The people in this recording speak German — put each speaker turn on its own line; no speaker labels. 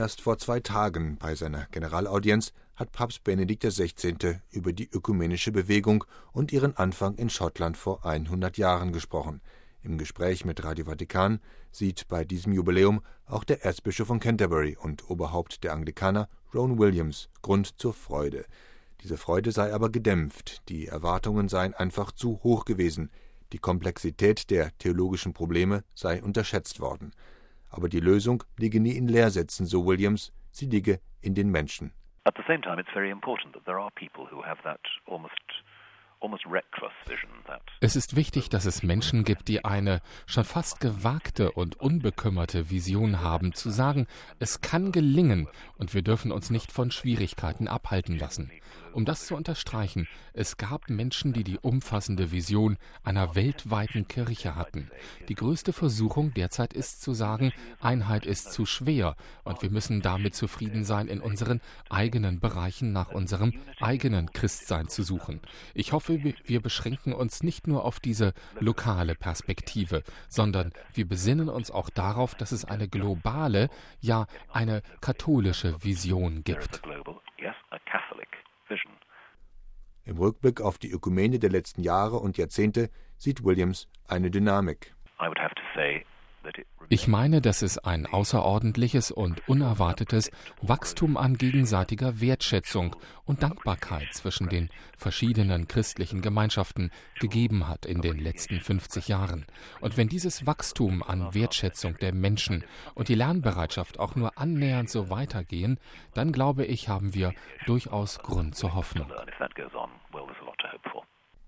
Erst vor 2 Tagen bei seiner Generalaudienz hat Papst Benedikt XVI. Über die ökumenische Bewegung und ihren Anfang in Schottland vor 100 Jahren gesprochen. Im Gespräch mit Radio Vatikan sieht bei diesem Jubiläum auch der Erzbischof von Canterbury und Oberhaupt der Anglikaner Rowan Williams Grund zur Freude. Diese Freude sei aber gedämpft, die Erwartungen seien einfach zu hoch gewesen, die Komplexität der theologischen Probleme sei unterschätzt worden. Aber die Lösung liege nie in Lehrsätzen, so Williams, sie liege in den Menschen.
At the same time, it's very important that there are people who have that almost reckless vision.
Es ist wichtig, dass es Menschen gibt, die eine schon fast gewagte und unbekümmerte Vision haben, zu sagen, es kann gelingen und wir dürfen uns nicht von Schwierigkeiten abhalten lassen. Um das zu unterstreichen, es gab Menschen, die die umfassende Vision einer weltweiten Kirche hatten. Die größte Versuchung derzeit ist zu sagen, Einheit ist zu schwer und wir müssen damit zufrieden sein, in unseren eigenen Bereichen nach unserem eigenen Christsein zu suchen. Ich hoffe, wir beschränken uns nicht nur auf diese lokale Perspektive, sondern wir besinnen uns auch darauf, dass es eine globale, ja eine katholische Vision gibt.
Im Rückblick auf die Ökumene der letzten Jahre und Jahrzehnte sieht Williams eine Dynamik.
Ich meine, dass es ein außerordentliches und unerwartetes Wachstum an gegenseitiger Wertschätzung und Dankbarkeit zwischen den verschiedenen christlichen Gemeinschaften gegeben hat in den letzten 50 Jahren. Und wenn dieses Wachstum an Wertschätzung der Menschen und die Lernbereitschaft auch nur annähernd so weitergehen, dann glaube ich, haben wir durchaus Grund zur Hoffnung.